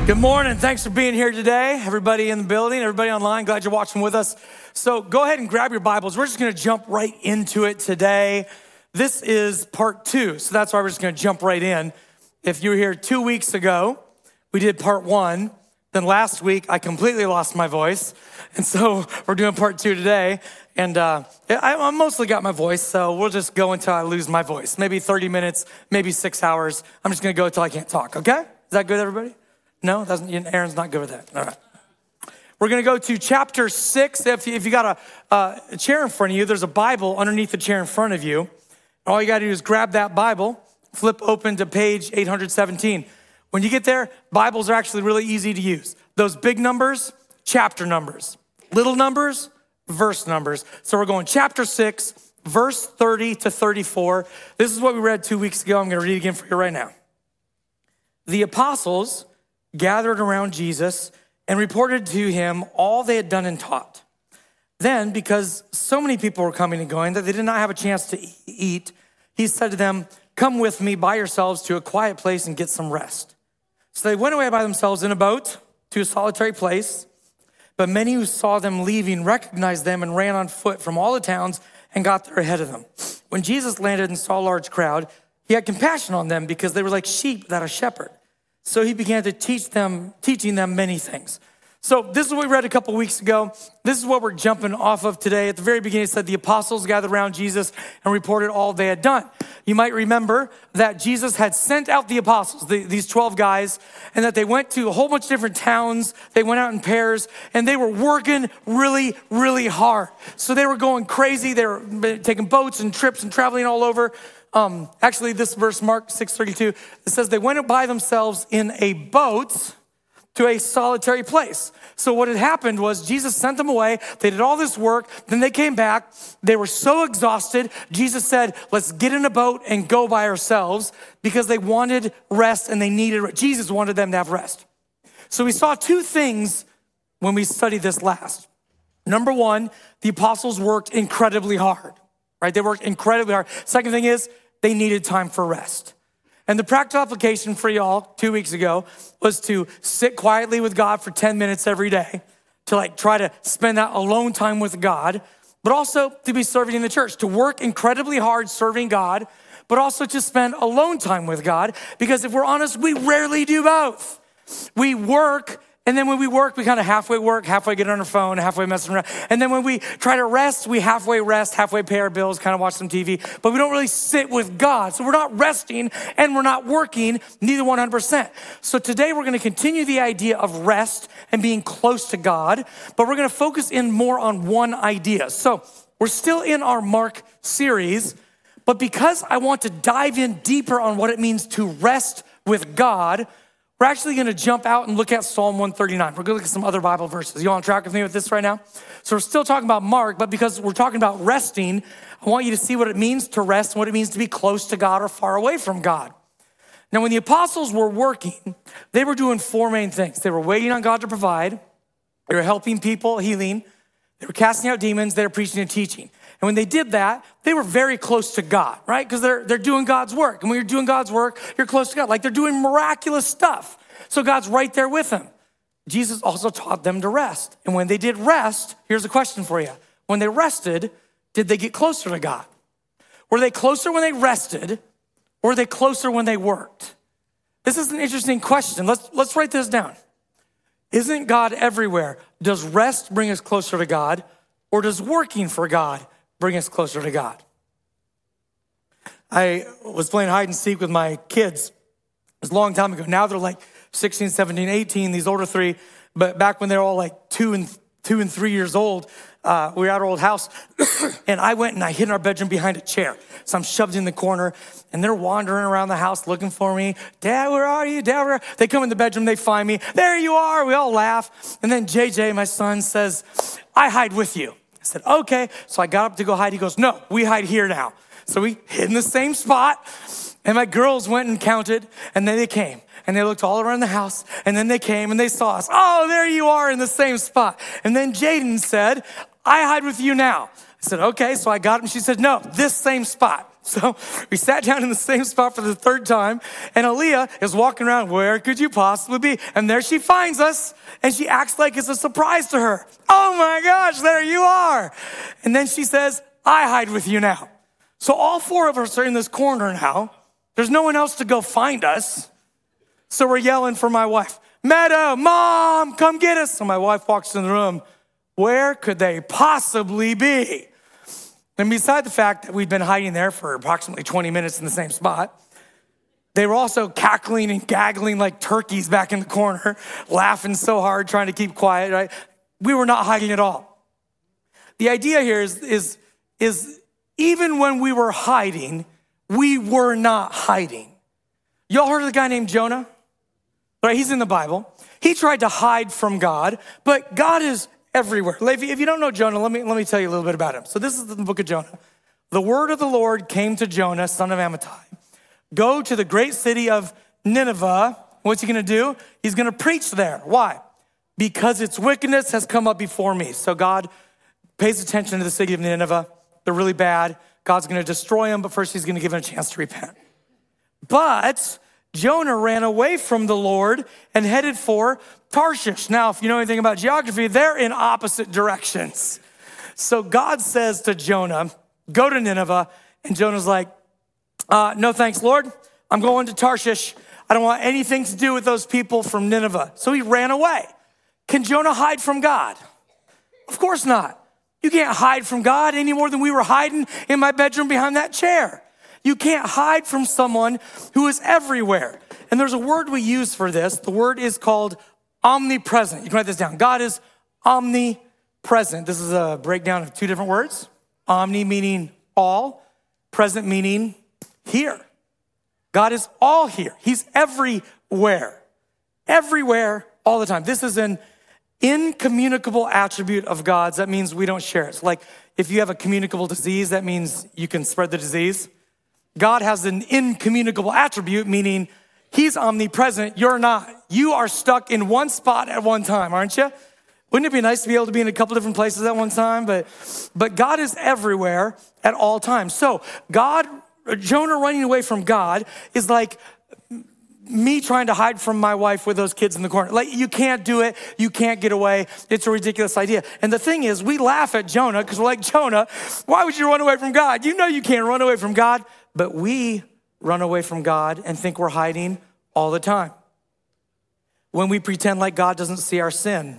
Good morning. Thanks for being here today. Everybody in the building, everybody online, glad you're watching with us. So go ahead and grab your Bibles. We're just going to jump right into it today. This is part 2, so that's why we're just going to jump right in. If you were here 2 weeks ago, we did part 1. Then last week, I completely lost my voice. And so we're doing part 2 today. And I mostly got my voice, so we'll just go until I lose my voice. Maybe 30 minutes, maybe 6 hours. I'm just going to go until I can't talk, okay? Is that good, everybody? No, Aaron's not good with that. All right. We're going to go to chapter 6. If you got a chair in front of you, there's a Bible underneath the chair in front of you. All you got to do is grab that Bible, flip open to page 817. When you get there, Bibles are actually really easy to use. Those big numbers, chapter numbers. Little numbers, verse numbers. So we're going chapter 6, verse 30 to 34. This is what we read 2 weeks ago. I'm going to read it again for you right now. The apostles gathered around Jesus and reported to him all they had done and taught. Then, because so many people were coming and going that they did not have a chance to eat, he said to them, "Come with me by yourselves to a quiet place and get some rest." So they went away by themselves in a boat to a solitary place. But many who saw them leaving recognized them and ran on foot from all the towns and got there ahead of them. When Jesus landed and saw a large crowd, he had compassion on them because they were like sheep without a shepherd. So he began to teaching them many things. So this is what we read a couple weeks ago. This is what we're jumping off of today. At the very beginning, it said the apostles gathered around Jesus and reported all they had done. You might remember that Jesus had sent out the apostles, these 12 guys, and that they went to a whole bunch of different towns. They went out in pairs, and they were working really, really hard. So they were going crazy. They were taking boats and trips and traveling all over. Actually, this verse, Mark 6:32, it says they went by themselves in a boat to a solitary place. So what had happened was Jesus sent them away. They did all this work. Then they came back. They were so exhausted. Jesus said, let's get in a boat and go by ourselves because they wanted rest and they needed, Jesus wanted them to have rest. So we saw 2 things when we studied this last. Number 1, the apostles worked incredibly hard, right? They worked incredibly hard. Second thing is they needed time for rest. And the practical application for y'all 2 weeks ago was to sit quietly with God for 10 minutes every day, to try to spend that alone time with God, but also to be serving in the church, to work incredibly hard serving God, but also to spend alone time with God. Because if we're honest, we rarely do both. We work, and then when we work, we kind of halfway work, halfway get on our phone, halfway messing around. And then when we try to rest, we halfway rest, halfway pay our bills, kind of watch some TV, but we don't really sit with God. So we're not resting and we're not working, neither 100%. So today we're going to continue the idea of rest and being close to God, but we're going to focus in more on one idea. So we're still in our Mark series, but because I want to dive in deeper on what it means to rest with God, we're actually going to jump out and look at Psalm 139. We're going to look at some other Bible verses. You on track with me with this right now? So we're still talking about Mark, but because we're talking about resting, I want you to see what it means to rest and what it means to be close to God or far away from God. Now, when the apostles were working, they were doing 4 main things. They were waiting on God to provide. They were helping people, healing. They were casting out demons. They were preaching and teaching. And when they did that, they were very close to God, right? Because they're doing God's work. And when you're doing God's work, you're close to God. Like they're doing miraculous stuff. So God's right there with them. Jesus also taught them to rest. And when they did rest, here's a question for you. When they rested, did they get closer to God? Were they closer when they rested, or were they closer when they worked? This is an interesting question. Let's write this down. Isn't God everywhere? Does rest bring us closer to God, or does working for God bring us closer to God? I was playing hide and seek with my kids. It was a long time ago. Now they're like 16, 17, 18, these older 3. But back when they were all like 2 and 3 years old, we were at our old house. And I went and I hid in our bedroom behind a chair. So I'm shoved in the corner. And they're wandering around the house looking for me. Dad, where are you? Dad, where are you? They come in the bedroom. They find me. There you are. We all laugh. And then JJ, my son, says, I hide with you. I said, okay. So I got up to go hide. He goes, no, we hide here now. So we hid in the same spot. And my girls went and counted. And then they came. And they looked all around the house. And then they came and they saw us. Oh, there you are in the same spot. And then Jaden said, I hide with you now. I said, okay. So I got him. She said, no, this same spot. So we sat down in the same spot for the third time, and Aaliyah is walking around, where could you possibly be? And there she finds us, and she acts like it's a surprise to her. Oh my gosh, there you are. And then she says, I hide with you now. So all four of us are in this corner now. There's no one else to go find us. So we're yelling for my wife, Meadow, Mom, come get us. So my wife walks in the room. Where could they possibly be? And beside the fact that we'd been hiding there for approximately 20 minutes in the same spot, they were also cackling and gaggling like turkeys back in the corner, laughing so hard, trying to keep quiet, right? We were not hiding at all. The idea here is even when we were hiding, we were not hiding. Y'all heard of the guy named Jonah? Right, he's in the Bible. He tried to hide from God, but God is everywhere. If you don't know Jonah, let me tell you a little bit about him. So this is the book of Jonah. The word of the Lord came to Jonah, son of Amittai. Go to the great city of Nineveh. What's he going to do? He's going to preach there. Why? Because its wickedness has come up before me. So God pays attention to the city of Nineveh. They're really bad. God's going to destroy them, but first he's going to give them a chance to repent. But Jonah ran away from the Lord and headed for Tarshish. Now, if you know anything about geography, they're in opposite directions. So God says to Jonah, go to Nineveh. And Jonah's like, no thanks, Lord. I'm going to Tarshish. I don't want anything to do with those people from Nineveh. So he ran away. Can Jonah hide from God? Of course not. You can't hide from God any more than we were hiding in my bedroom behind that chair. You can't hide from someone who is everywhere. And there's a word we use for this. The word is called omnipresent. You can write this down. God is omnipresent. This is a breakdown of two different words. Omni meaning all, present meaning here. God is all here. He's everywhere. Everywhere, all the time. This is an incommunicable attribute of God's. That means we don't share it. So like if you have a communicable disease, that means you can spread the disease. God has an incommunicable attribute, meaning he's omnipresent. You're not. You are stuck in one spot at one time, aren't you? Wouldn't it be nice to be able to be in a couple different places at one time? But God is everywhere at all times. So Jonah running away from God is like me trying to hide from my wife with those kids in the corner. Like, you can't do it. You can't get away. It's a ridiculous idea. And the thing is, we laugh at Jonah because we're like, Jonah, why would you run away from God? You know you can't run away from God. But we run away from God and think we're hiding all the time. When we pretend like God doesn't see our sin.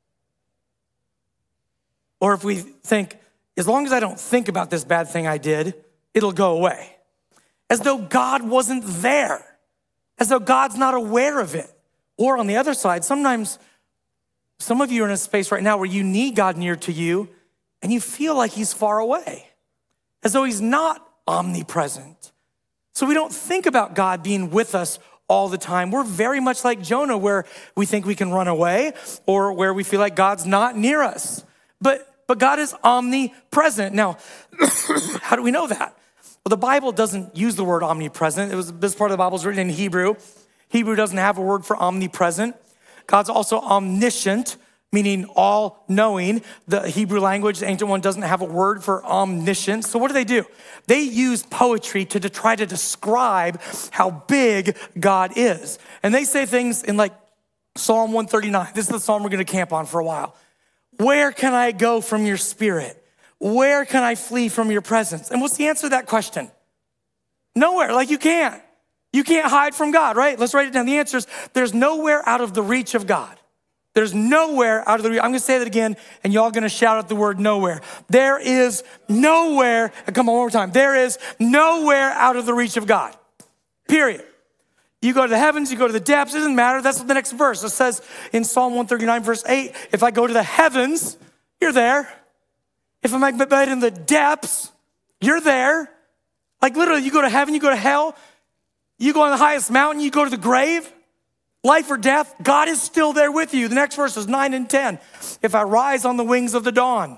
Or if we think, as long as I don't think about this bad thing I did, it'll go away. As though God wasn't there. As though God's not aware of it. Or on the other side, sometimes some of you are in a space right now where you need God near to you and you feel like he's far away. As though he's not omnipresent. So we don't think about God being with us all the time. We're very much like Jonah, where we think we can run away or where we feel like God's not near us. But God is omnipresent. Now, how do we know that? Well, the Bible doesn't use the word omnipresent. This part of the Bible is written in Hebrew. Hebrew doesn't have a word for omnipresent. God's also omniscient, meaning all-knowing. The Hebrew language, the ancient one, doesn't have a word for omniscient. So what do? They use poetry to try to describe how big God is. And they say things in like Psalm 139. This is the psalm we're going to camp on for a while. Where can I go from your spirit? Where can I flee from your presence? And what's the answer to that question? Nowhere. Like you can't. You can't hide from God, right? Let's write it down. The answer is there's nowhere out of the reach of God. There's nowhere out of the reach. I'm going to say that again, and y'all going to shout out the word nowhere. There is nowhere. Come on, one more time. There is nowhere out of the reach of God. Period. You go to the heavens, you go to the depths. It doesn't matter. That's what the next verse. It says in Psalm 139, verse 8, if I go to the heavens, you're there. If I make my bed in the depths, you're there. Like literally, you go to heaven, you go to hell, you go on the highest mountain, you go to the grave, life or death, God is still there with you. The next verse is 9 and 10. If I rise on the wings of the dawn,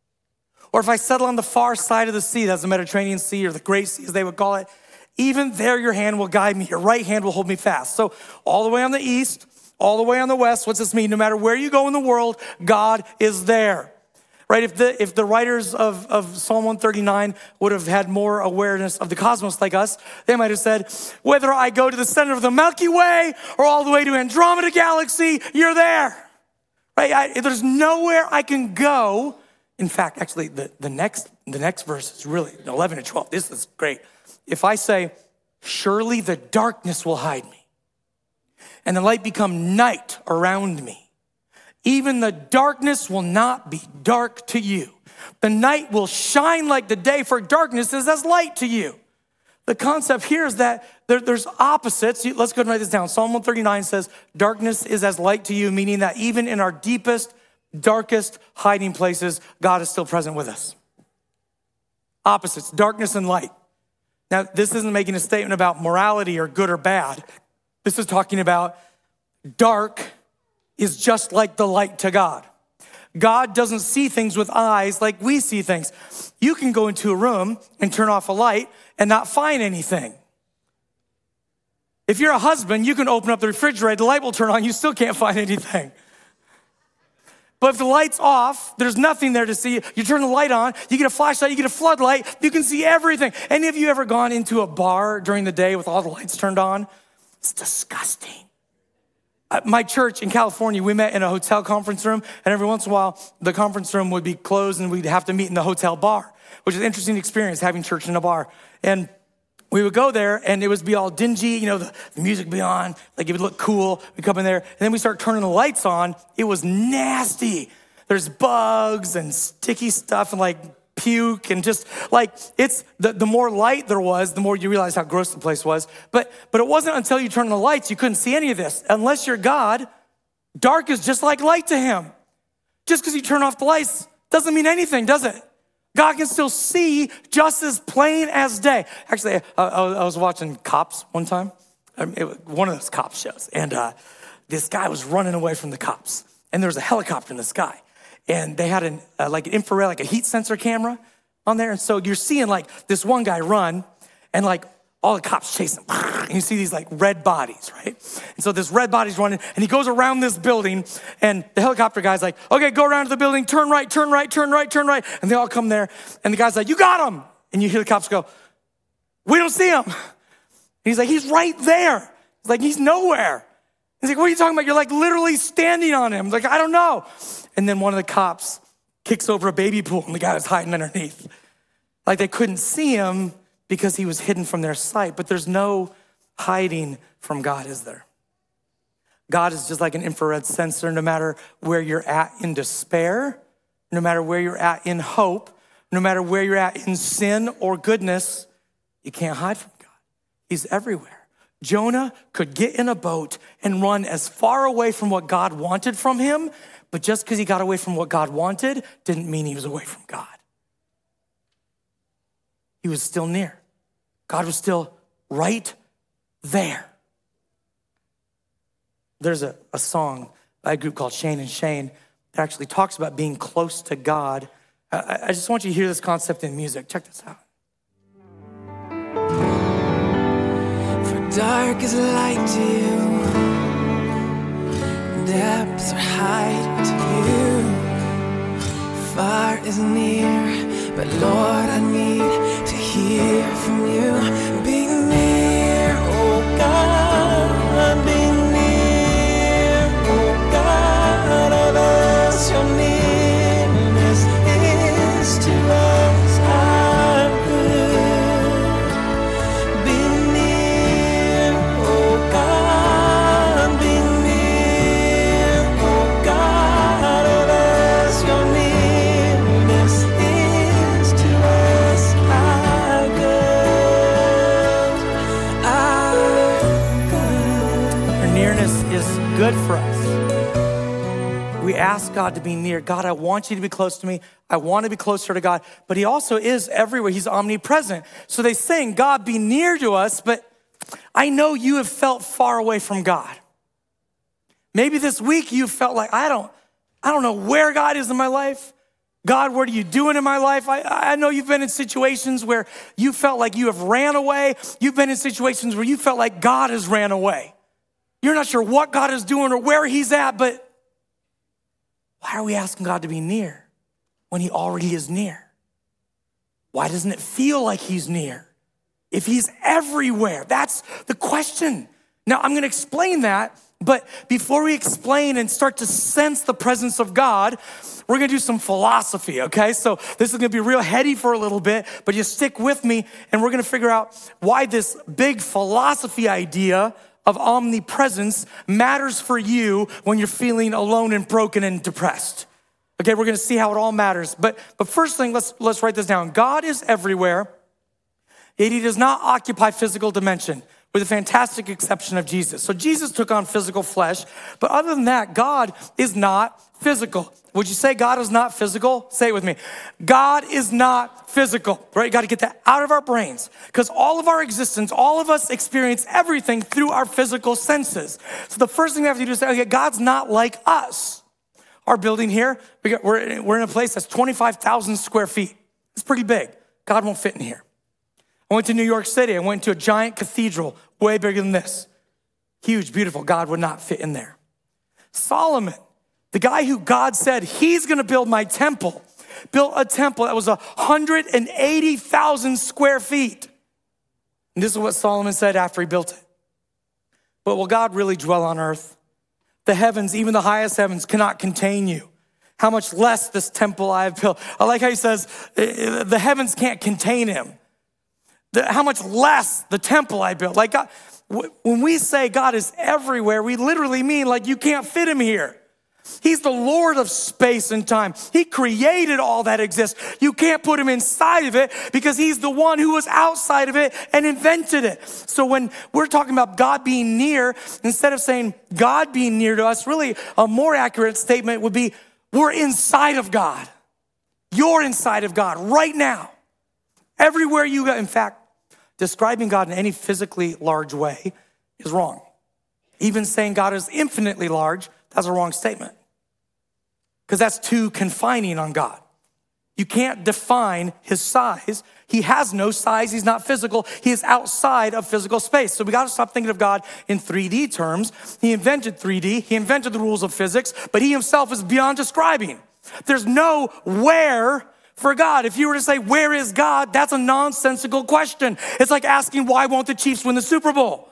or if I settle on the far side of the sea, that's the Mediterranean Sea or the Great Sea as they would call it, even there your hand will guide me, your right hand will hold me fast. So all the way on the east, all the way on the west, what's this mean? No matter where you go in the world, God is there. right? If the writers of Psalm 139 would have had more awareness of the cosmos like us, they might have said, whether I go to the center of the Milky Way or all the way to Andromeda Galaxy, you're there, right? There's nowhere I can go. In fact, actually, the next verse is really 11 and 12. This is great. If I say, surely the darkness will hide me, and the light become night around me, even the darkness will not be dark to you. The night will shine like the day, for darkness is as light to you. The concept here is that there's opposites. Let's go and write this down. Psalm 139 says, darkness is as light to you, meaning that even in our deepest, darkest hiding places, God is still present with us. Opposites, darkness and light. Now, this isn't making a statement about morality or good or bad. This is talking about dark is just like the light to God. God doesn't see things with eyes like we see things. You can go into a room and turn off a light and not find anything. If you're a husband, you can open up the refrigerator, the light will turn on, you still can't find anything. But if the light's off, there's nothing there to see. You turn the light on, you get a flashlight, you get a floodlight, you can see everything. Any of you ever gone into a bar during the day with all the lights turned on? It's disgusting. My church in California, we met in a hotel conference room, and every once in a while, the conference room would be closed and we'd have to meet in the hotel bar, which is an interesting experience, having church in a bar. And we would go there and it would be all dingy, the music would be on, like it would look cool. We'd come in there and then we start turning the lights on. It was nasty. There's bugs and sticky stuff and like puke and just like it's the more light there was, the more you realize how gross the place was. But it wasn't until you turned on the lights, you couldn't see any of this. Unless you're God, dark is just like light to him. Just because you turn off the lights doesn't mean anything, does it? God can still see just as plain as day. Actually, I was watching Cops one time, one of those cop shows, and this guy was running away from the cops, and there was a helicopter in the sky, and they had an infrared, like a heat sensor camera on there, and so you're seeing like this one guy run, and like all the cops chase him, and you see these like red bodies, right? And so this red body's running, and he goes around this building, and the helicopter guy's like, okay, go around to the building, turn right, turn right, turn right, turn right. And they all come there, and the guy's like, you got him. And you hear the cops go, we don't see him. And he's like, he's right there. He's like, he's nowhere. He's like, what are you talking about? You're like literally standing on him. Like, I don't know. And then one of the cops kicks over a baby pool, and the guy was hiding underneath. Like they couldn't see him because he was hidden from their sight. But there's no hiding from God, is there? God is just like an infrared sensor. No matter where you're at in despair, no matter where you're at in hope, no matter where you're at in sin or goodness, you can't hide from God. He's everywhere. Jonah could get in a boat and run as far away from what God wanted from him, but just because he got away from what God wanted didn't mean he was away from God. He was still near. God was still right there. There's a song by a group called Shane and Shane that actually talks about being close to God. I just want you to hear this concept in music. Check this out. For dark is light to you, depths are height to you, far is near, but Lord, I need to hear from you. Be near, oh God, be near, oh God, of us your nearness is to us our good. Be near, oh God, be near, oh God, of us your nearness is to us our good. Your nearness is good for us. We ask God to be near. God, I want you to be close to me. I want to be closer to God. But he also is everywhere. He's omnipresent. So they sing, God, be near to us. But I know you have felt far away from God. Maybe this week you felt like, I don't know where God is in my life. God, what are you doing in my life? I know you've been in situations where you felt like you have ran away. You've been in situations where you felt like God has ran away. You're not sure what God is doing or where he's at, but why are we asking God to be near? when he already is near? Why doesn't it feel like he's near if he's everywhere? That's the question. Now, I'm going to explain that, but before we explain and start to sense the presence of God, we're going to do some philosophy, okay? So this is going to be real heady for a little bit, but just stick with me, and we're going to figure out why this big philosophy idea of omnipresence matters for you when you're feeling alone and broken and depressed. Okay, we're going to see how it all matters. But first thing, let's write this down. God is everywhere, yet he does not occupy physical dimension, with the fantastic exception of Jesus. So Jesus took on physical flesh, but other than that, God is not physical. Would you say God is not physical? Say it with me. God is not physical, right? You got to get that out of our brains, because all of our existence, all of us experience everything through our physical senses. So the first thing we have to do is say, okay, God's not like us. Our building here, we're in a place that's 25,000 square feet. It's pretty big. God won't fit in here. I went to New York City. I went to a giant cathedral, way bigger than this. Huge, beautiful. God would not fit in there. Solomon, the guy who God said, he's going to build my temple, built a temple that was 180,000 square feet. And this is what Solomon said after he built it. But will God really dwell on earth? The heavens, even the highest heavens, cannot contain you. How much less this temple I have built. I like how he says, the heavens can't contain him. How much less the temple I built. Like God, when we say God is everywhere, we literally mean like you can't fit him here. He's the Lord of space and time. He created all that exists. You can't put him inside of it because he's the one who was outside of it and invented it. So when we're talking about God being near, instead of saying God being near to us, really a more accurate statement would be we're inside of God. You're inside of God right now. Everywhere you go. In fact, describing God in any physically large way is wrong. Even saying God is infinitely large, that's a wrong statement. Because that's too confining on God. You can't define his size. He has no size. He's not physical. He is outside of physical space. So we got to stop thinking of God in 3D terms. He invented 3D. He invented the rules of physics, but he himself is beyond describing. There's no where for God. If you were to say, where is God? That's a nonsensical question. It's like asking, why won't the Chiefs win the Super Bowl?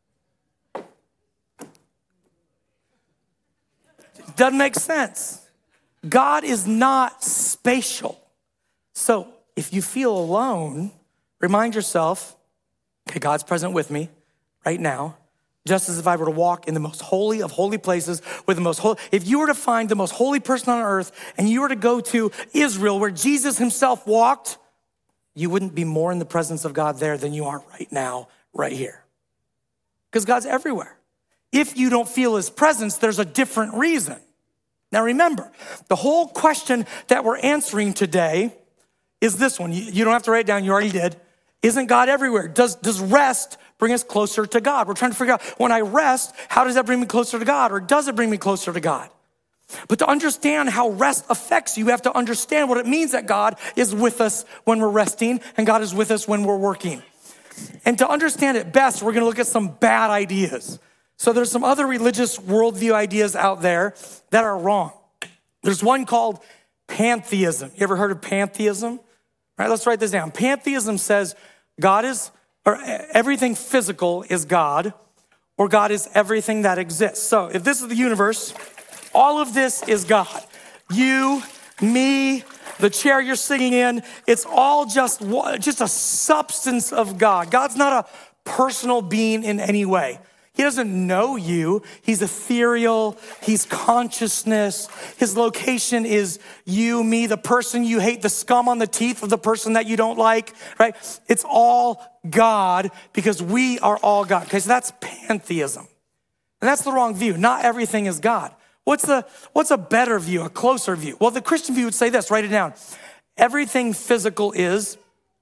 Doesn't make sense. God is not spatial. So if you feel alone, remind yourself, okay, God's present with me right now. Just as if I were to walk in the most holy of holy places with the most holy. If you were to find the most holy person on earth and you were to go to Israel where Jesus himself walked, you wouldn't be more in the presence of God there than you are right now, right here. Because God's everywhere. If you don't feel his presence, there's a different reason. Now remember, the whole question that we're answering today is this one. You don't have to write it down, you already did. Isn't God everywhere? Does rest bring us closer to God? We're trying to figure out, when I rest, how does that bring me closer to God? Or does it bring me closer to God? But to understand how rest affects you have to understand what it means that God is with us when we're resting and God is with us when we're working. And to understand it best, we're gonna look at some bad ideas. So there's some other religious worldview ideas out there that are wrong. There's one called pantheism. You ever heard of pantheism? All right, let's write this down. Pantheism says God is, or everything physical is God, or God is everything that exists. So if this is the universe, all of this is God. You, me, the chair you're sitting in, it's all just a substance of God. God's not a personal being in any way. He doesn't know you. He's ethereal. He's consciousness. His location is you, me, the person you hate, the scum on the teeth of the person that you don't like, right? It's all God because we are all God. Okay, so that's pantheism. And that's the wrong view. Not everything is God. What's a better view, a closer view? Well, the Christian view would say this, write it down. Everything physical is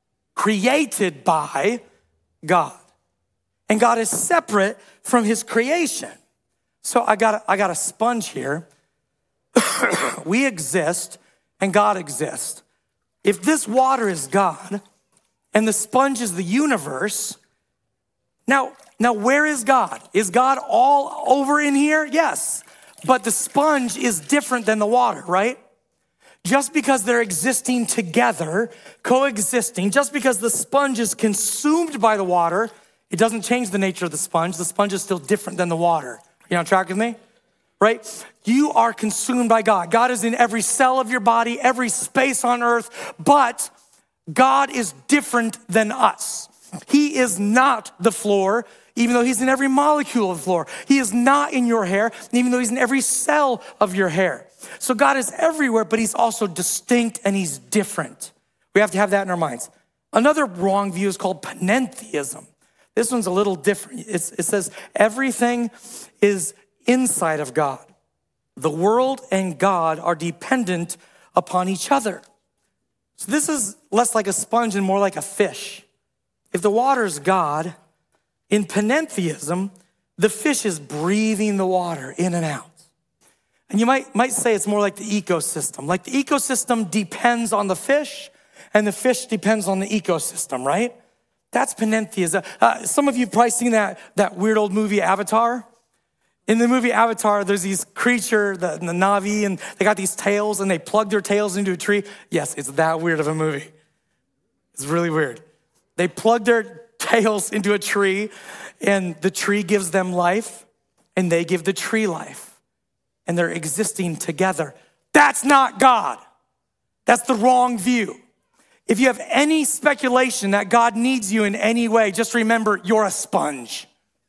created by God. And God is separate from his creation. So I got a sponge here. We exist and God exists. If this water is God and the sponge is the universe, now where is God? Is God all over in here? Yes. But the sponge is different than the water, right? just because they're existing together, coexisting, just because the sponge is consumed by the water, it doesn't change the nature of the sponge. The sponge is still different than the water. You on track with me? Right? You are consumed by God. God is in every cell of your body, every space on earth, but God is different than us. He is not the floor, even though he's in every molecule of the floor. He is not in your hair, even though he's in every cell of your hair. So God is everywhere, but he's also distinct and he's different. We have to have that in our minds. Another wrong view is called panentheism. This one's a little different. It says everything is inside of God. The world and God are dependent upon each other. So this is less like a sponge and more like a fish. If the water is God, in panentheism, the fish is breathing the water in and out. And you might say it's more like the ecosystem. Like the ecosystem depends on the fish and the fish depends on the ecosystem, right? That's panentheism. Some of you have probably seen that weird old movie Avatar. In the movie Avatar, there's these creature, the Na'vi, and they got these tails and they plug their tails into a tree. Yes, it's that weird of a movie. It's really weird. They plug their tails into a tree and the tree gives them life and they give the tree life and they're existing together. That's not God. That's the wrong view. If you have any speculation that God needs you in any way, just remember you're a sponge.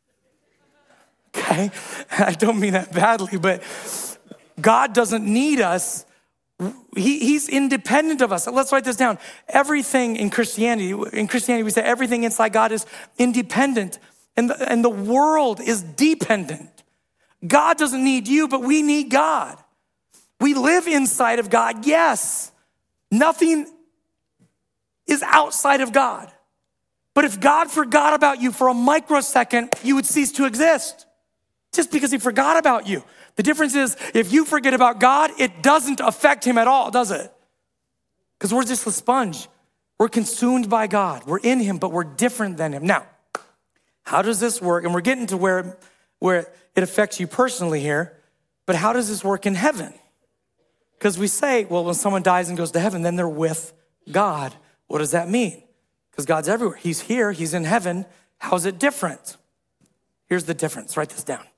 Okay? I don't mean that badly, but God doesn't need us. He's independent of us. Let's write this down. Everything in Christianity we say everything inside God is independent and the world is dependent. God doesn't need you, but we need God. We live inside of God, yes. Nothing is outside of God. But if God forgot about you for a microsecond, you would cease to exist just because he forgot about you. The difference is if you forget about God, it doesn't affect him at all, does it? Because we're just a sponge. We're consumed by God. We're in him, but we're different than him. Now, how does this work? And we're getting to where it affects you personally here, but how does this work in heaven? Because we say, well, when someone dies and goes to heaven, then they're with God. What does that mean? Because God's everywhere. He's here. He's in heaven. How is it different? Here's the difference. Write this down.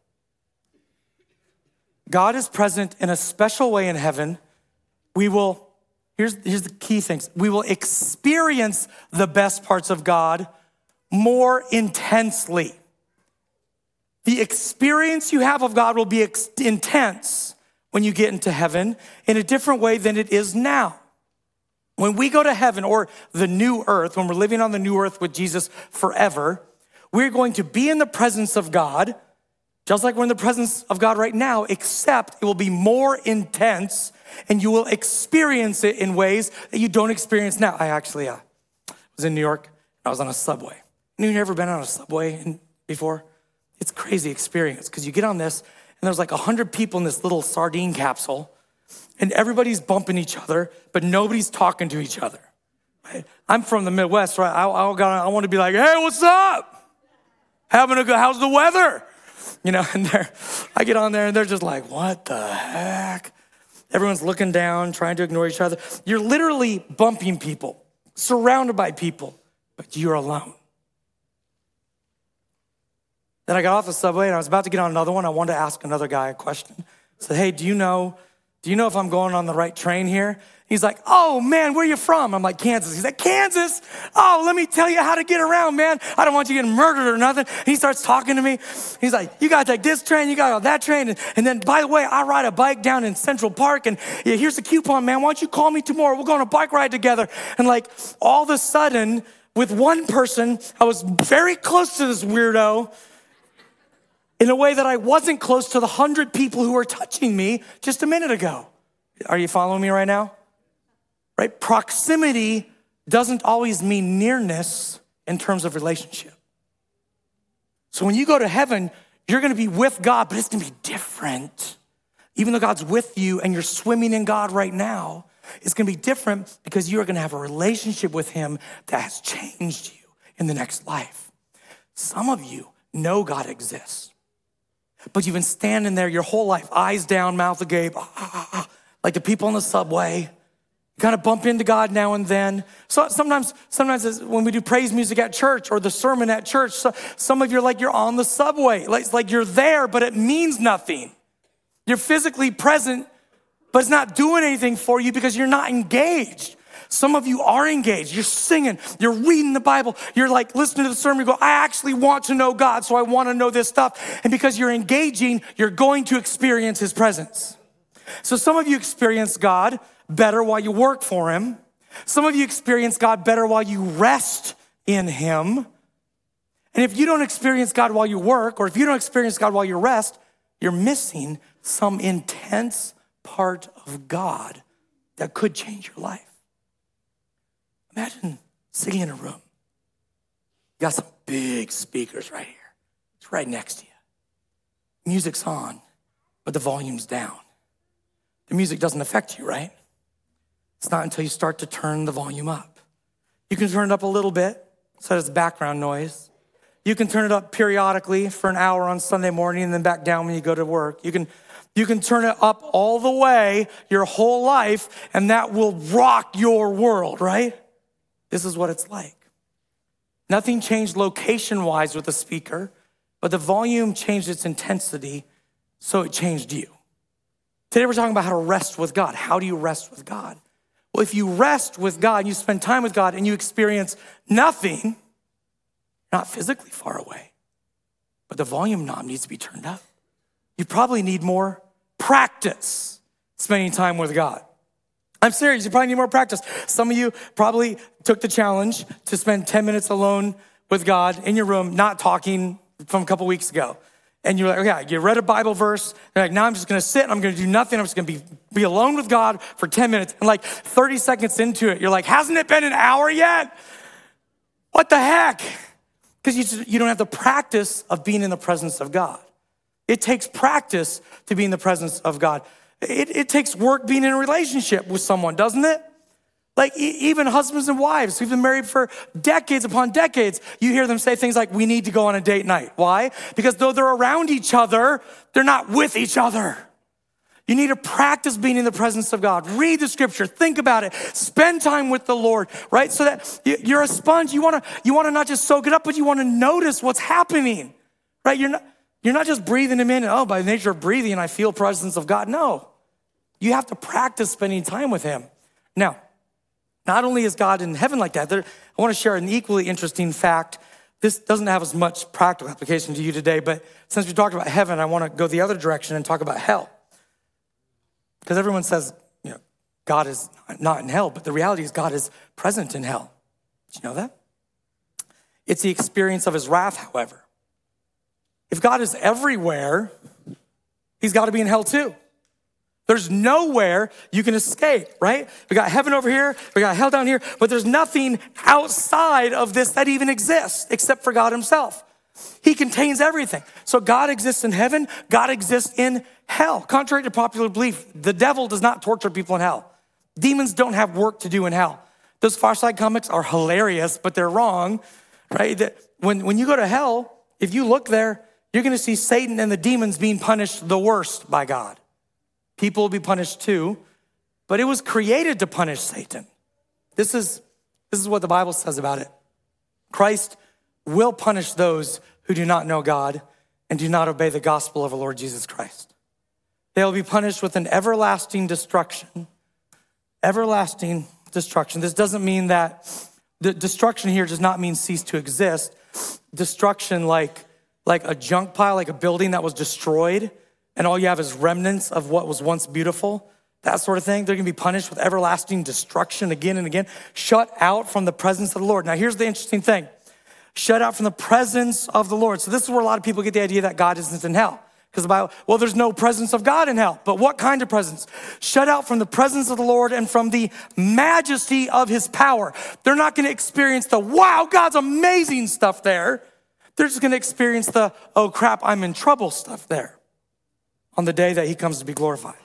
God is present in a special way in heaven. Here's the key things. We will experience the best parts of God more intensely. The experience you have of God will be intense when you get into heaven in a different way than it is now. When we go to heaven or the new earth, when we're living on the new earth with Jesus forever, we're going to be in the presence of God, just like we're in the presence of God right now, except it will be more intense and you will experience it in ways that you don't experience now. I actually was in New York. I was on a subway. You've never been on a subway before? It's a crazy experience because you get on this and there's like 100 people in this little sardine capsule and everybody's bumping each other, but nobody's talking to each other. Right? I'm from the Midwest, right? I want to be like, hey, what's up? How's the weather? You know, and I get on there and they're just like, what the heck? Everyone's looking down, trying to ignore each other. You're literally bumping people, surrounded by people, but you're alone. Then I got off the subway and I was about to get on another one. I wanted to ask another guy a question. I said, hey, do you know if I'm going on the right train here? He's like, oh man, where are you from? I'm like, Kansas. He's like, Kansas? Oh, let me tell you how to get around, man. I don't want you getting murdered or nothing. And he starts talking to me. He's like, you gotta take this train, you gotta go that train. And then, by the way, I ride a bike down in Central Park and here's the coupon, man. Why don't you call me tomorrow? We'll go on a bike ride together. And like, all of a sudden, with one person, I was very close to this weirdo in a way that I wasn't close to the 100 people who were touching me just a minute ago. Are you following me right now? Right? Proximity doesn't always mean nearness in terms of relationship. So when you go to heaven, you're gonna be with God, but it's gonna be different. Even though God's with you and you're swimming in God right now, it's gonna be different because you're gonna have a relationship with him that has changed you in the next life. Some of you know God exists, but you've been standing there your whole life, eyes down, mouth agape, like the people on the subway, You kind of bump into God now and then. So sometimes when we do praise music at church or the sermon at church, some of you are like you're on the subway. Like you're there, but it means nothing. You're physically present, but it's not doing anything for you because you're not engaged. Some of you are engaged. You're singing, you're reading the Bible. You're like listening to the sermon. You go, I actually want to know God, so I want to know this stuff. And because you're engaging, you're going to experience his presence. So some of you experience God better while you work for him. Some of you experience God better while you rest in him. And if you don't experience God while you work, or if you don't experience God while you rest, you're missing some intense part of God that could change your life. Imagine sitting in a room. You got some big speakers right here. It's right next to you. Music's on, but the volume's down. The music doesn't affect you, right? It's not until you start to turn the volume up. You can turn it up a little bit so it's background noise. You can turn it up periodically for an hour on Sunday morning and then back down when you go to work. You can turn it up all the way your whole life, and that will rock your world, right? This is what it's like. Nothing changed location-wise with the speaker, but the volume changed its intensity, so it changed you. Today we're talking about how to rest with God. How do you rest with God? Well, if you rest with God and you spend time with God and you experience nothing, not physically far away, but the volume knob needs to be turned up. You probably need more practice spending time with God. I'm serious, you probably need more practice. Some of you probably took the challenge to spend 10 minutes alone with God in your room, not talking from a couple weeks ago. And you're like, okay, you read a Bible verse. You're like, now I'm just gonna sit and I'm gonna do nothing. I'm just gonna be alone with God for 10 minutes. And like 30 seconds into it, you're like, hasn't it been an hour yet? What the heck? Because you don't have the practice of being in the presence of God. It takes practice to be in the presence of God. It takes work being in a relationship with someone, doesn't it? Like even husbands and wives who've been married for decades upon decades, you hear them say things like, we need to go on a date night. Why? Because though they're around each other, they're not with each other. You need to practice being in the presence of God. Read the scripture, think about it, spend time with the Lord, right? So that you're a sponge. You wanna not just soak it up, but you wanna notice what's happening, right? You're not just breathing him in, and by the nature of breathing, I feel presence of God. No, you have to practice spending time with him. Now, not only is God in heaven like that, I want to share an equally interesting fact. This doesn't have as much practical application to you today, but since we talked about heaven, I want to go the other direction and talk about hell. Because everyone says, God is not in hell, but the reality is God is present in hell. Did you know that? It's the experience of his wrath, however. If God is everywhere, he's got to be in hell too. There's nowhere you can escape, right? We got heaven over here, we got hell down here, but there's nothing outside of this that even exists except for God himself. He contains everything. So God exists in heaven, God exists in hell. Contrary to popular belief, the devil does not torture people in hell. Demons don't have work to do in hell. Those Far Side comics are hilarious, but they're wrong, right? That when you go to hell, if you look there, you're gonna see Satan and the demons being punished the worst by God. People will be punished too, but it was created to punish Satan. This is what the Bible says about it. Christ will punish those who do not know God and do not obey the gospel of our Lord Jesus Christ. They will be punished with an everlasting destruction. Everlasting destruction. This doesn't mean that, the destruction here does not mean cease to exist. Destruction like a junk pile, like a building that was destroyed, and all you have is remnants of what was once beautiful, that sort of thing. They're gonna be punished with everlasting destruction again and again, shut out from the presence of the Lord. Now, here's the interesting thing. Shut out from the presence of the Lord. So this is where a lot of people get the idea that God isn't in hell. Because the Bible, well, there's no presence of God in hell. But what kind of presence? Shut out from the presence of the Lord and from the majesty of his power. They're not gonna experience the, wow, God's amazing stuff there. They're just gonna experience the, oh crap, I'm in trouble stuff there on the day that he comes to be glorified.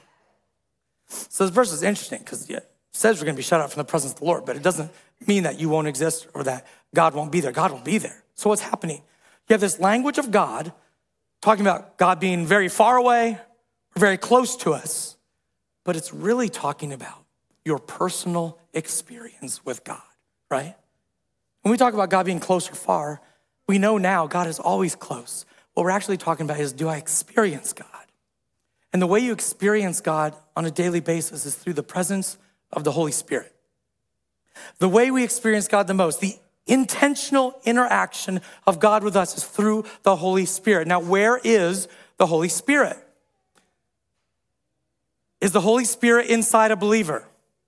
So this verse is interesting because it says we're gonna be shut out from the presence of the Lord, but it doesn't mean that you won't exist or that God won't be there. God will be there. So what's happening? You have this language of God talking about God being very far away or very close to us, but it's really talking about your personal experience with God, right? When we talk about God being close or far, we know now God is always close. What we're actually talking about is, do I experience God? And the way you experience God on a daily basis is through the presence of the Holy Spirit. The way we experience God the most, the intentional interaction of God with us, is through the Holy Spirit. Now, where is the Holy Spirit? Is the Holy Spirit inside a believer?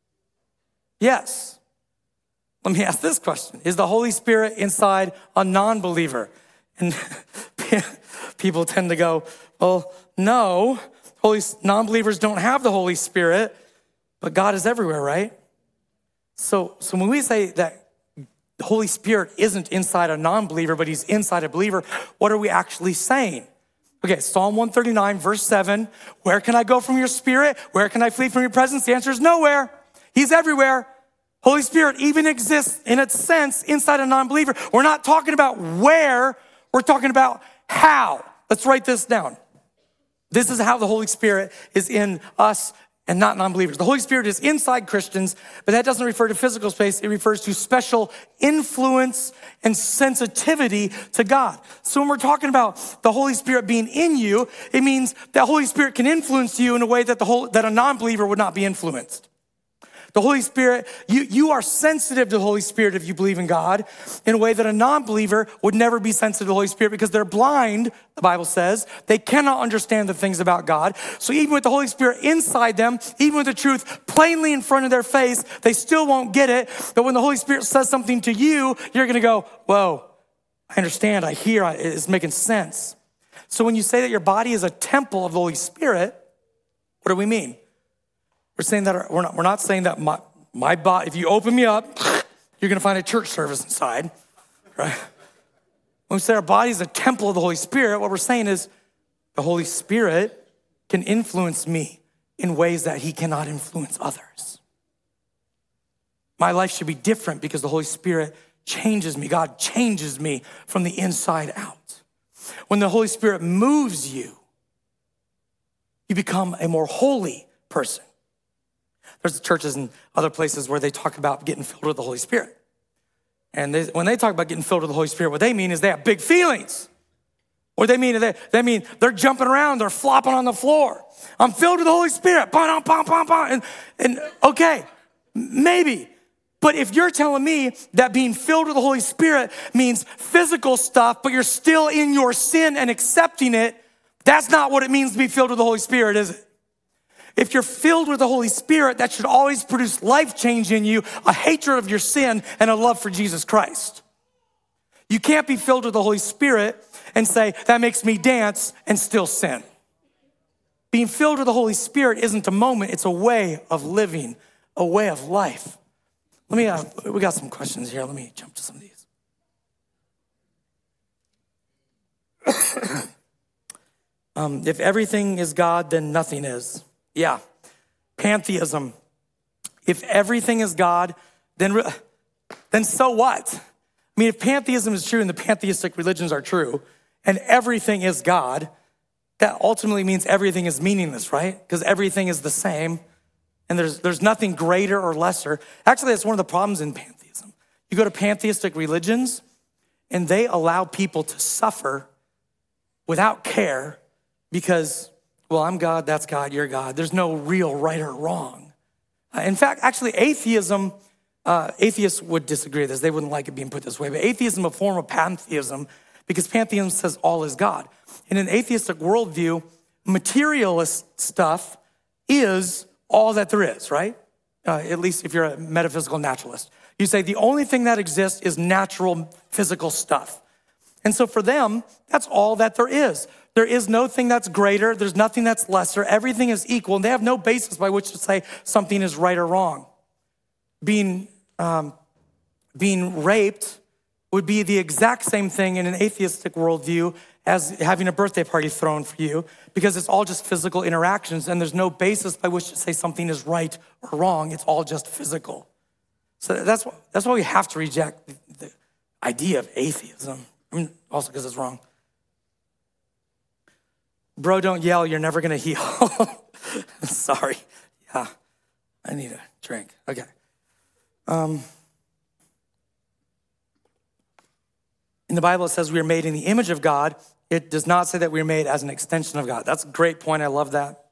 Yes. Let me ask this question. Is the Holy Spirit inside a non-believer? And people tend to go, well, no, non-believers don't have the Holy Spirit, but God is everywhere, right? So when we say that the Holy Spirit isn't inside a non-believer, but he's inside a believer, what are we actually saying? Okay, Psalm 139, verse 7, where can I go from your spirit? Where can I flee from your presence? The answer is nowhere. He's everywhere. Holy Spirit even exists in its sense inside a non-believer. We're not talking about where, we're talking about how. Let's write this down. This is how the Holy Spirit is in us and not non-believers. The Holy Spirit is inside Christians, but that doesn't refer to physical space. It refers to special influence and sensitivity to God. So when we're talking about the Holy Spirit being in you, it means that Holy Spirit can influence you in a way that that a non-believer would not be influenced. The Holy Spirit, you are sensitive to the Holy Spirit if you believe in God in a way that a non-believer would never be sensitive to the Holy Spirit because they're blind, the Bible says. They cannot understand the things about God. So even with the Holy Spirit inside them, even with the truth plainly in front of their face, they still won't get it. But when the Holy Spirit says something to you, you're gonna go, whoa, I understand, I hear, it's making sense. So when you say that your body is a temple of the Holy Spirit, what do we mean? We're saying that we're not saying that my body, if you open me up, you're gonna find a church service inside, right? When we say our body is a temple of the Holy Spirit, what we're saying is the Holy Spirit can influence me in ways that he cannot influence others. My life should be different because the Holy Spirit changes me. God changes me from the inside out. When the Holy Spirit moves you, you become a more holy person. There's churches and other places where they talk about getting filled with the Holy Spirit. And when they talk about getting filled with the Holy Spirit, what they mean is they have big feelings. Or they mean they're jumping around, they're flopping on the floor. I'm filled with the Holy Spirit. And okay, maybe. But if you're telling me that being filled with the Holy Spirit means physical stuff, but you're still in your sin and accepting it, that's not what it means to be filled with the Holy Spirit, is it? If you're filled with the Holy Spirit, that should always produce life change in you, a hatred of your sin and a love for Jesus Christ. You can't be filled with the Holy Spirit and say, that makes me dance and still sin. Being filled with the Holy Spirit isn't a moment, it's a way of living, a way of life. We got some questions here. Let me jump to some of these. If everything is God, then nothing is. Yeah, pantheism. If everything is God, then so what? I mean, if pantheism is true and the pantheistic religions are true and everything is God, that ultimately means everything is meaningless, right? Because everything is the same and there's nothing greater or lesser. Actually, that's one of the problems in pantheism. You go to pantheistic religions and they allow people to suffer without care because, well, I'm God, that's God, you're God. There's no real right or wrong. In fact, actually, atheism, atheists would disagree with this. They wouldn't like it being put this way, but atheism is a form of pantheism because pantheism says all is God. In an atheistic worldview, materialist stuff is all that there is, right? At least if you're a metaphysical naturalist. You say the only thing that exists is natural physical stuff. And so for them, that's all that there is. There is no thing that's greater. There's nothing that's lesser. Everything is equal. And they have no basis by which to say something is right or wrong. Being raped would be the exact same thing in an atheistic worldview as having a birthday party thrown for you because it's all just physical interactions and there's no basis by which to say something is right or wrong. It's all just physical. So that's why we have to reject the idea of atheism. I mean, also because it's wrong. Bro, don't yell. You're never going to heal. Sorry. Yeah, I need to drink. Okay. In the Bible, it says we are made in the image of God. It does not say that we are made as an extension of God. That's a great point. I love that.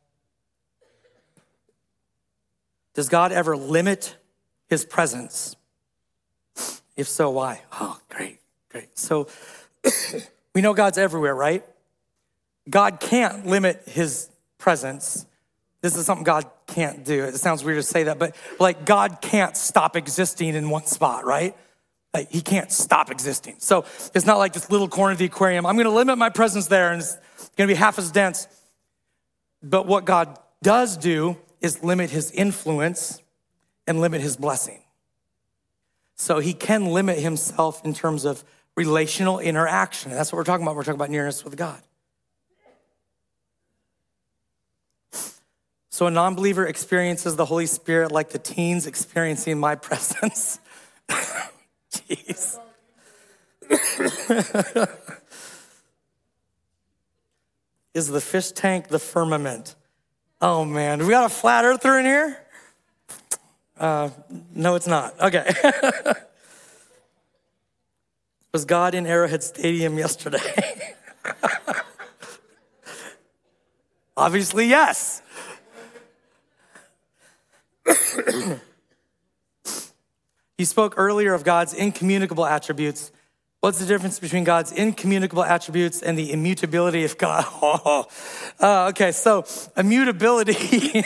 Does God ever limit his presence? If so, why? Oh, great. So we know God's everywhere, right? God can't limit his presence. This is something God can't do. It sounds weird to say that, but like God can't stop existing in one spot, right? Like he can't stop existing. So it's not like this little corner of the aquarium. I'm gonna limit my presence there and it's gonna be half as dense. But what God does do is limit his influence and limit his blessing. So he can limit himself in terms of relational interaction. And that's what we're talking about. We're talking about nearness with God. So a non-believer experiences the Holy Spirit like the teens experiencing my presence. Jeez. Is the fish tank the firmament? Oh man, do we got a flat earther in here? No, it's not. Okay. Was God in Arrowhead Stadium yesterday? Obviously, yes. You spoke earlier of God's incommunicable attributes. What's the difference between God's incommunicable attributes and the immutability of God? Okay, so immutability.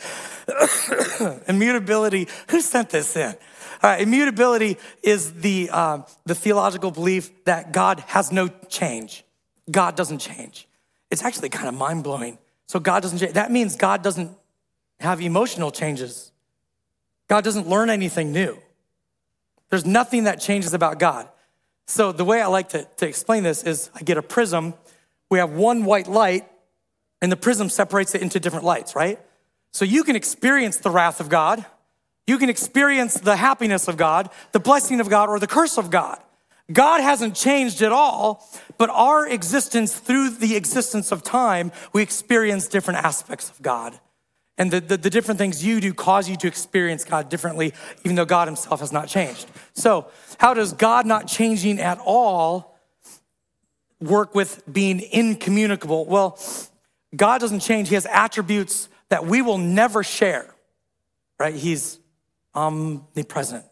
Immutability, who sent this in? All right, immutability is the theological belief that God has no change. God doesn't change. It's actually kind of mind-blowing. So God doesn't change. That means God doesn't have emotional changes. God doesn't learn anything new. There's nothing that changes about God. So the way I like to explain this is I get a prism. We have one white light, and the prism separates it into different lights, right? So you can experience the wrath of God. You can experience the happiness of God, the blessing of God, or the curse of God. God hasn't changed at all, but our existence, through the existence of time, we experience different aspects of God. And the different things you do cause you to experience God differently, even though God himself has not changed. So how does God not changing at all work with being incommunicable? Well, God doesn't change. He has attributes that we will never share, right? He's omnipresent.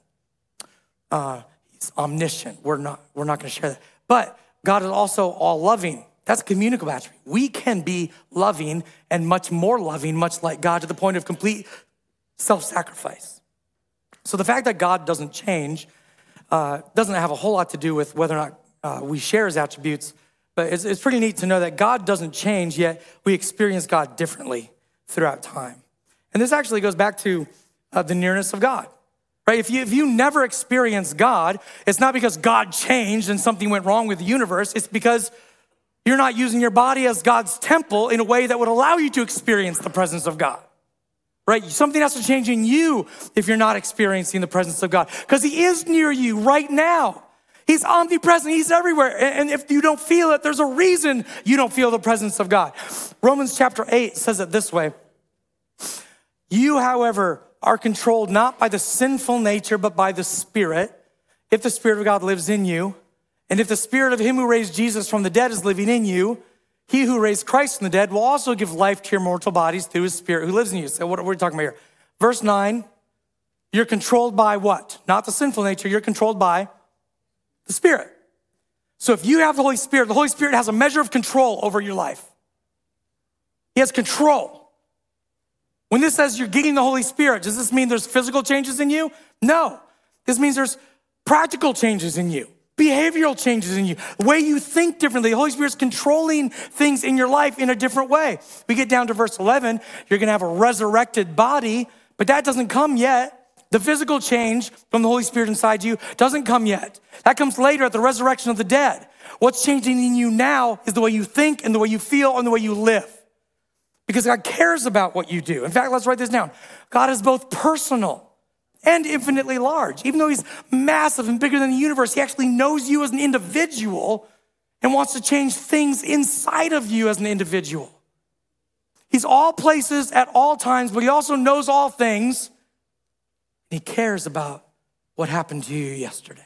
He's omniscient. We're not gonna share that. But God is also all loving. That's a communicable attribute. We can be loving and much more loving, much like God, to the point of complete self-sacrifice. So the fact that God doesn't change doesn't have a whole lot to do with whether or not we share his attributes, but it's pretty neat to know that God doesn't change, yet we experience God differently throughout time. And this actually goes back to the nearness of God, right? If you never experience God, it's not because God changed and something went wrong with the universe. It's because you're not using your body as God's temple in a way that would allow you to experience the presence of God, right? Something has to change in you if you're not experiencing the presence of God, because he is near you right now. He's omnipresent, he's everywhere. And if you don't feel it, there's a reason you don't feel the presence of God. Romans chapter 8 says it this way. You, however, are controlled not by the sinful nature, but by the Spirit, if the Spirit of God lives in you. And if the Spirit of him who raised Jesus from the dead is living in you, he who raised Christ from the dead will also give life to your mortal bodies through his Spirit who lives in you. So what are we talking about here? Verse 9, you're controlled by what? Not the sinful nature, you're controlled by the Spirit. So if you have the Holy Spirit has a measure of control over your life. He has control. When this says you're getting the Holy Spirit, does this mean there's physical changes in you? No. This means there's practical changes in you. Behavioral changes in you, the way you think differently. The Holy Spirit's controlling things in your life in a different way. We get down to verse 11, you're gonna have a resurrected body, but that doesn't come yet. The physical change from the Holy Spirit inside you doesn't come yet. That comes later at the resurrection of the dead. What's changing in you now is the way you think and the way you feel and the way you live. Because God cares about what you do. In fact, let's write this down. God is both personal and infinitely large. Even though he's massive and bigger than the universe, he actually knows you as an individual and wants to change things inside of you as an individual. He's all places at all times, but he also knows all things He cares about what happened to you yesterday.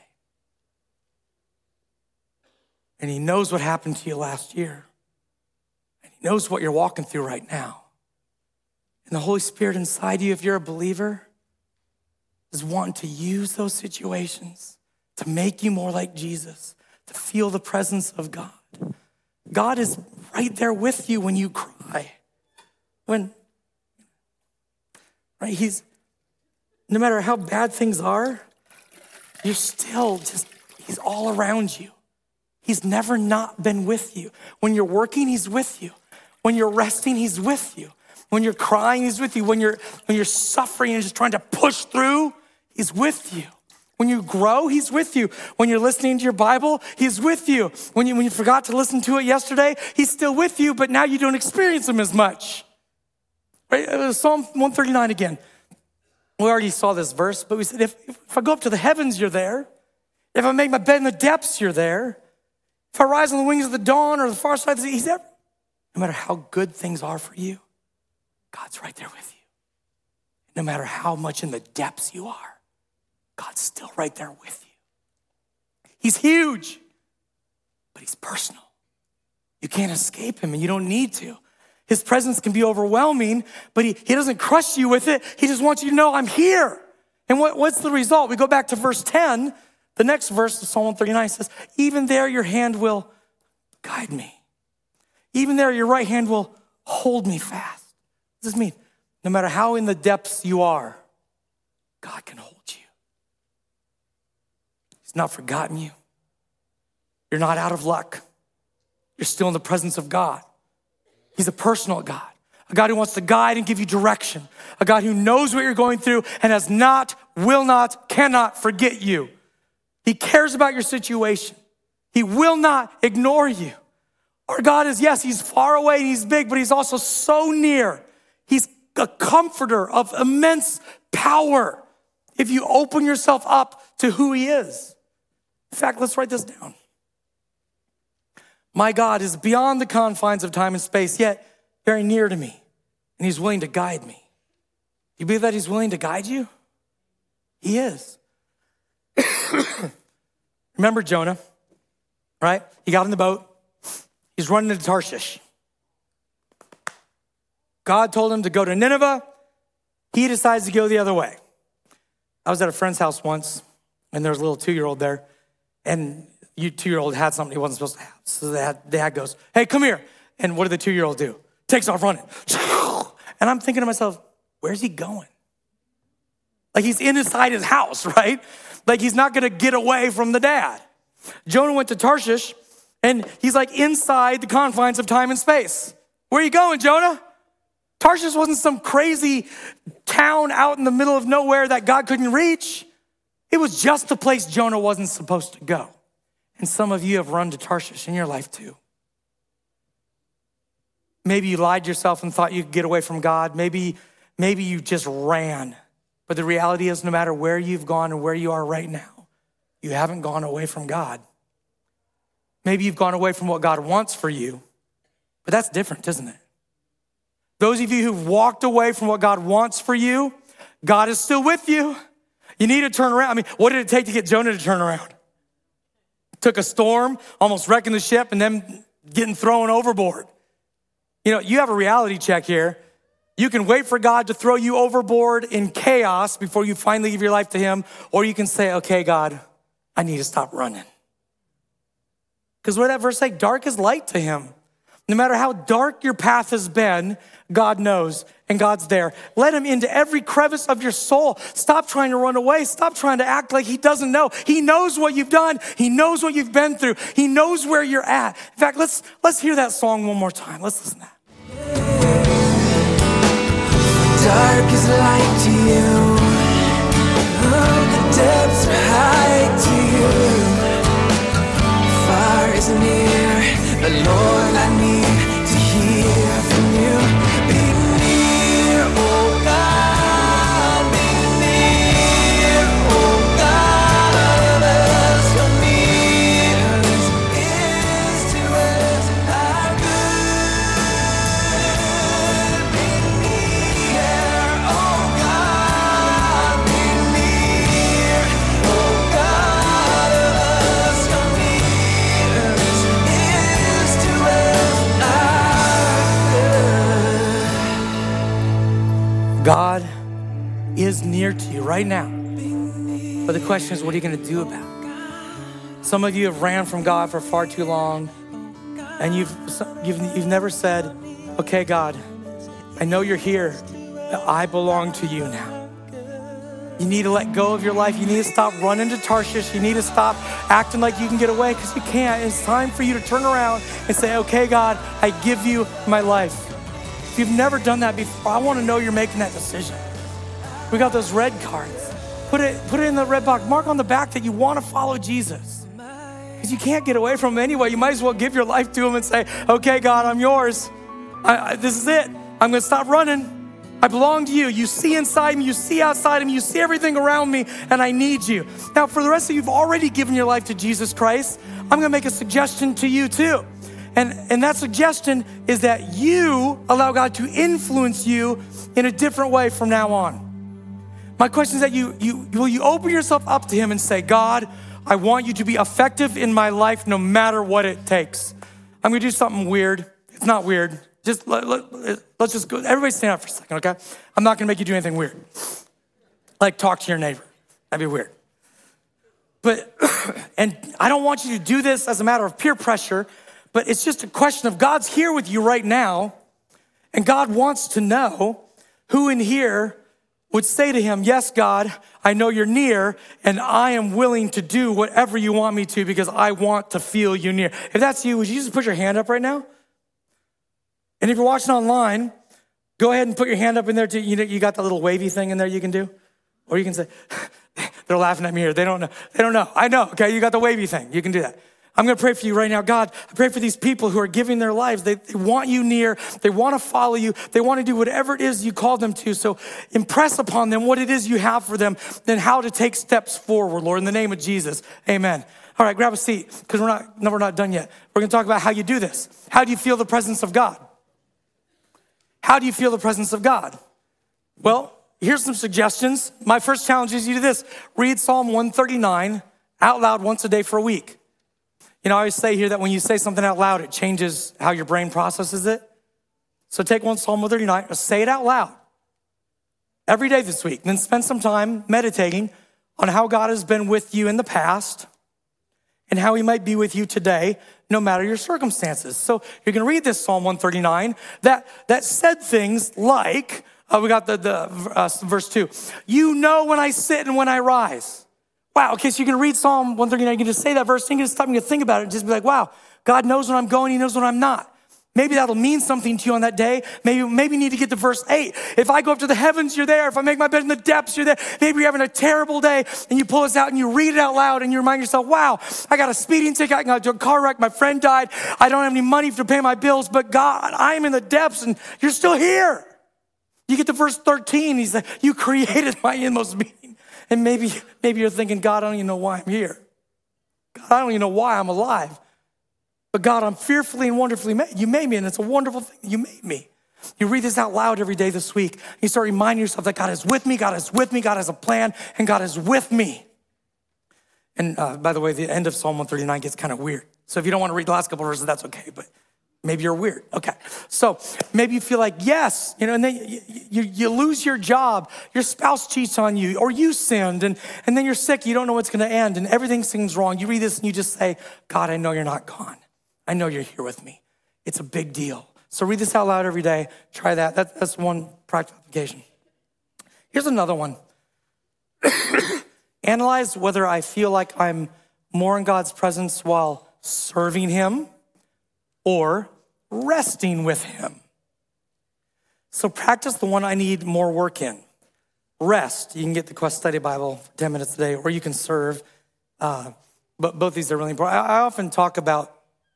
And he knows what happened to you last year. And he knows what you're walking through right now. And the Holy Spirit inside you, if you're a believer, is wanting to use those situations to make you more like Jesus, to feel the presence of God. God is right there with you when you cry. Right? No matter how bad things are, you're still he's all around you. He's never not been with you. When you're working, he's with you. When you're resting, he's with you. When you're crying, he's with you. When you're suffering and just trying to push through, he's with you. When you grow, he's with you. When you're listening to your Bible, he's with you. When you forgot to listen to it yesterday, he's still with you, but now you don't experience him as much. Right? Psalm 139 again. We already saw this verse, but we said, if I go up to the heavens, you're there. If I make my bed in the depths, you're there. If I rise on the wings of the dawn or the far side of the sea, he's there. No matter how good things are for you, God's right there with you. No matter how much in the depths you are, God's still right there with you. He's huge, but he's personal. You can't escape him, and you don't need to. His presence can be overwhelming, but he doesn't crush you with it. He just wants you to know, I'm here. And what's the result? We go back to verse 10. The next verse of Psalm 139 says, even there your hand will guide me. Even there your right hand will hold me fast. What does this mean? No matter how in the depths you are, God can hold you. He's not forgotten you. You're not out of luck. You're still in the presence of God. He's a personal God, a God who wants to guide and give you direction, a God who knows what you're going through and has not, will not, cannot forget you. He cares about your situation. He will not ignore you. Our God is, yes, he's far away and he's big, but he's also so near. He's a comforter of immense power if you open yourself up to who he is. In fact, let's write this down. My God is beyond the confines of time and space, yet very near to me, and he's willing to guide me. You believe that he's willing to guide you? He is. Remember Jonah, right? He got in the boat. He's running to Tarshish. God told him to go to Nineveh. He decides to go the other way. I was at a friend's house once, and there was a little 2-year-old there, and your 2-year-old had something he wasn't supposed to have. So the dad goes, hey, come here. And what did the 2-year-old do? Takes off running. And I'm thinking to myself, where's he going? Like he's inside his house, right? Like he's not gonna get away from the dad. Jonah went to Tarshish and he's like inside the confines of time and space. Where are you going, Jonah? Tarshish wasn't some crazy town out in the middle of nowhere that God couldn't reach. It was just the place Jonah wasn't supposed to go. And some of you have run to Tarshish in your life too. Maybe you lied to yourself and thought you could get away from God. Maybe you just ran. But the reality is no matter where you've gone and where you are right now, you haven't gone away from God. Maybe you've gone away from what God wants for you, but that's different, isn't it? Those of you who've walked away from what God wants for you, God is still with you. You need to turn around. I mean, what did it take to get Jonah to turn around? Took a storm, almost wrecking the ship, and then getting thrown overboard. You know, you have a reality check here. You can wait for God to throw you overboard in chaos before you finally give your life to him, or you can say, okay, God, I need to stop running. Because what did that verse say? Dark is light to him. No matter how dark your path has been, God knows and God's there. Let him into every crevice of your soul. Stop trying to run away. Stop trying to act like he doesn't know. He knows what you've done. He knows what you've been through. He knows where you're at. In fact, let's hear that song one more time. Let's listen to that. Dark is light to you. The depths are high to you. Far is near, but Lord, I need to hear from you. Be near, oh God, be near, oh God. As you're near, is to us our good. Be near, oh God, be near. is near to you right now. But the question is, what are you gonna do about it? Some of you have ran from God for far too long, and you've never said, okay, God, I know you're here, but I belong to you now. You need to let go of your life. You need to stop running to Tarshish. You need to stop acting like you can get away, because you can't. It's time for you to turn around and say, okay, God, I give you my life. If you've never done that before, I wanna know you're making that decision. We got those red cards. Put it in the red box. Mark on the back that you wanna follow Jesus. Because you can't get away from him anyway. You might as well give your life to him and say, okay, God, I'm yours. This is it. I'm gonna stop running. I belong to you. You see inside me, you see outside me, you see everything around me, and I need you. Now, for the rest of you who've already given your life to Jesus Christ, I'm gonna make a suggestion to you too. And that suggestion is that you allow God to influence you in a different way from now on. My question is that will you open yourself up to him and say, God, I want you to be effective in my life no matter what it takes. I'm gonna do something weird. It's not weird. Just let's just go. Everybody stand up for a second, okay? I'm not gonna make you do anything weird. Like talk to your neighbor. That'd be weird. But, and I don't want you to do this as a matter of peer pressure, but it's just a question of God's here with you right now, and God wants to know who in here would say to him, yes, God, I know you're near, and I am willing to do whatever you want me to because I want to feel you near. If that's you, would you just put your hand up right now? And if you're watching online, go ahead and put your hand up in there too. You got the little wavy thing in there you can do? Or you can say, they're laughing at me here. They don't know. They don't know. I know, okay? You got the wavy thing. You can do that. I'm gonna pray for you right now. God, I pray for these people who are giving their lives. They want you near. They wanna follow you. They wanna do whatever it is you call them to. So impress upon them what it is you have for them and how to take steps forward, Lord, in the name of Jesus, amen. All right, grab a seat, because we're not done yet. We're gonna talk about how you do this. How do you feel the presence of God? How do you feel the presence of God? Well, here's some suggestions. My first challenge is you do this. Read Psalm 139 out loud once a day for a week. You know, I always say here that when you say something out loud, it changes how your brain processes it. So take Psalm 139, say it out loud every day this week. Then spend some time meditating on how God has been with you in the past and how he might be with you today, no matter your circumstances. So you're gonna read this Psalm 139 that said things like, we got the verse 2. You know when I sit and when I rise. Wow, okay, so you're gonna read Psalm 139, you can just say that verse, and you're gonna stop and you think about it and just be like, wow, God knows when I'm going, he knows when I'm not. Maybe that'll mean something to you on that day. Maybe you need to get to verse 8. If I go up to the heavens, you're there. If I make my bed in the depths, you're there. Maybe you're having a terrible day and you pull this out and you read it out loud and you remind yourself, wow, I got a speeding ticket, I got into a car wreck, my friend died, I don't have any money to pay my bills, but God, I'm in the depths and you're still here. You get to verse 13, he's like, you created my inmost being. And maybe you're thinking, God, I don't even know why I'm here. God, I don't even know why I'm alive. But God, I'm fearfully and wonderfully made. You made me, and it's a wonderful thing. You made me. You read this out loud every day this week. You start reminding yourself that God is with me, God is with me, God has a plan, and God is with me. And by the way, the end of Psalm 139 gets kind of weird. So if you don't want to read the last couple of verses, that's okay, but maybe you're weird. Okay, so maybe you feel like, yes, and then you lose your job, your spouse cheats on you, or you sinned, and then you're sick, you don't know what's gonna end, and everything seems wrong. You read this and you just say, God, I know you're not gone. I know you're here with me. It's a big deal. So read this out loud every day. Try that. That's one practical application. Here's another one. Analyze whether I feel like I'm more in God's presence while serving him or resting with him. So practice the one I need more work in. Rest. You can get the Quest Study Bible for 10 minutes a day, or you can serve. But both these are really important. I often talk about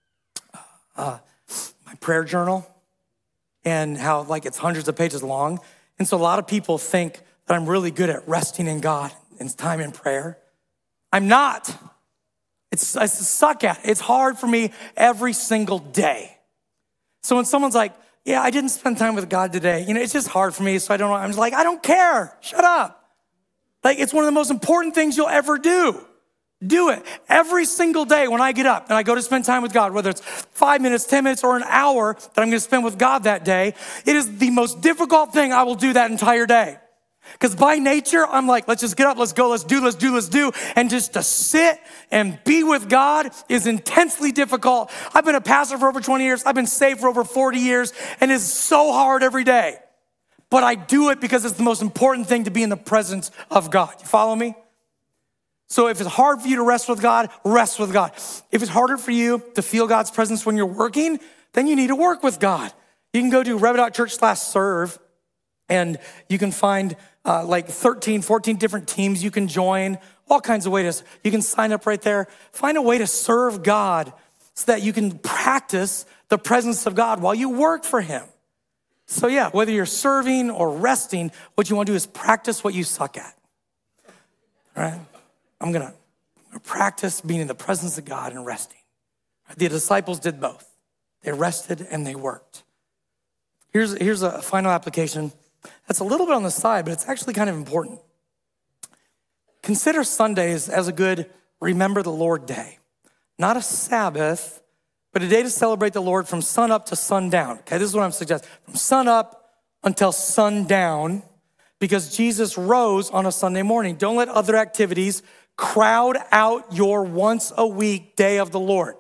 my prayer journal and how like it's hundreds of pages long. And so a lot of people think that I'm really good at resting in God and time in prayer. I'm not. I suck at it. It's hard for me every single day. So when someone's like, yeah, I didn't spend time with God today, it's just hard for me, so I don't know. I'm just like, I don't care. Shut up. Like, it's one of the most important things you'll ever do. Do it every single day when I get up and I go to spend time with God, whether it's 5 minutes, 10 minutes, or an hour that I'm gonna spend with God that day. It is the most difficult thing I will do that entire day. Because by nature, I'm like, let's just get up, let's go, let's do. And just to sit and be with God is intensely difficult. I've been a pastor for over 20 years. I've been saved for over 40 years. And it's so hard every day. But I do it because it's the most important thing to be in the presence of God. You follow me? So if it's hard for you to rest with God, rest with God. If it's harder for you to feel God's presence when you're working, then you need to work with God. You can go to rev.church/serve, and you can find like 13, 14 different teams you can join, all kinds of ways. You can sign up right there. Find a way to serve God so that you can practice the presence of God while you work for him. So yeah, whether you're serving or resting, what you want to do is practice what you suck at. All right? I'm gonna practice being in the presence of God and resting. The disciples did both. They rested and they worked. Here's a final application that's a little bit on the side, but it's actually kind of important. Consider Sundays as a good remember the Lord day. Not a Sabbath, but a day to celebrate the Lord from sun up to sundown. Okay, this is what I'm suggesting. From sun up until sundown, because Jesus rose on a Sunday morning. Don't let other activities crowd out your once a week day of the Lord.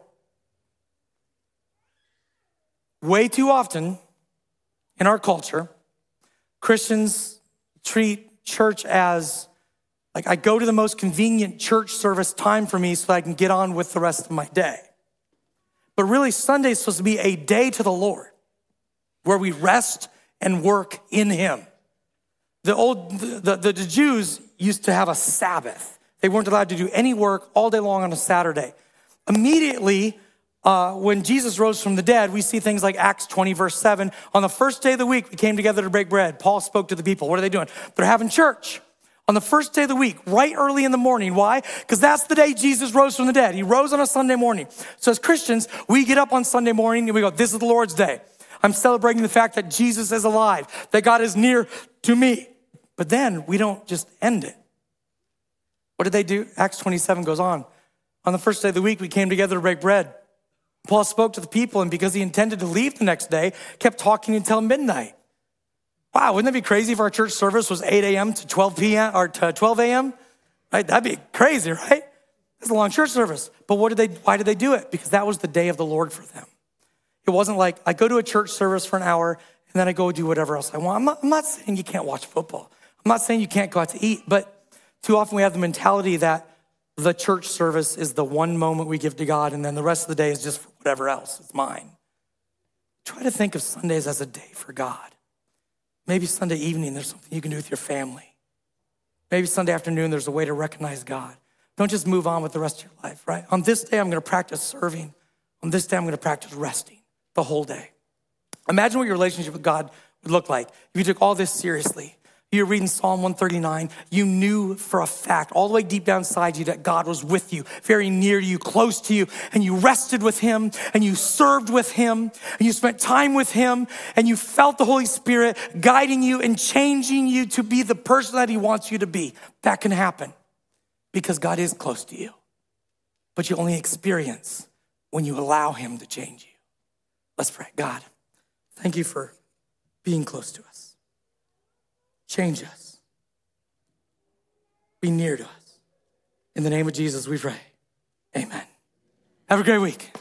Way too often in our culture, Christians treat church as like I go to the most convenient church service time for me so that I can get on with the rest of my day. But really, Sunday is supposed to be a day to the Lord where we rest and work in him. The Jews used to have a Sabbath. They weren't allowed to do any work all day long on a Saturday. Immediately, when Jesus rose from the dead, we see things like Acts 20, verse 7. On the first day of the week, we came together to break bread. Paul spoke to the people. What are they doing? They're having church. On the first day of the week, right early in the morning. Why? Because that's the day Jesus rose from the dead. He rose on a Sunday morning. So as Christians, we get up on Sunday morning and we go, this is the Lord's day. I'm celebrating the fact that Jesus is alive, that God is near to me. But then we don't just end it. What did they do? Acts 27 goes on. On the first day of the week, we came together to break bread. Paul spoke to the people, and because he intended to leave the next day, kept talking until midnight. Wow, wouldn't that be crazy if our church service was 8 a.m. to 12 p.m. or to 12 a.m.? Right? That'd be crazy, right? It's a long church service. But why did they do it? Because that was the day of the Lord for them. It wasn't like I go to a church service for an hour and then I go do whatever else I want. I'm not saying you can't watch football. I'm not saying you can't go out to eat, but too often we have the mentality that the church service is the one moment we give to God, and then the rest of the day is just for whatever else. It's mine. Try to think of Sundays as a day for God. Maybe Sunday evening, there's something you can do with your family. Maybe Sunday afternoon, there's a way to recognize God. Don't just move on with the rest of your life, right? On this day, I'm going to practice serving. On this day, I'm going to practice resting the whole day. Imagine what your relationship with God would look like if you took all this seriously. You're reading Psalm 139. You knew for a fact, all the way deep down inside you, that God was with you, very near to you, close to you, and you rested with him, and you served with him, and you spent time with him, and you felt the Holy Spirit guiding you and changing you to be the person that he wants you to be. That can happen because God is close to you, but you only experience when you allow him to change you. Let's pray. God, thank you for being close to us. Change us. Be near to us. In the name of Jesus, we pray. Amen. Have a great week.